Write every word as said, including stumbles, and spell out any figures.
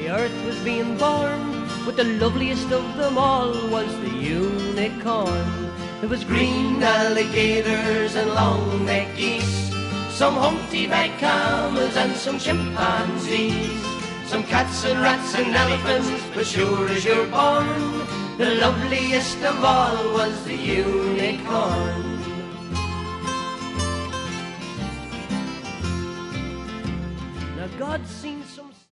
the earth was being born, but the loveliest of them all was the unicorn. There was green alligators and long-necked geese, some humpty-backed camels and some chimpanzees, some cats and rats and elephants, but sure as you're born, the loveliest of all was the unicorn. Now God's seen some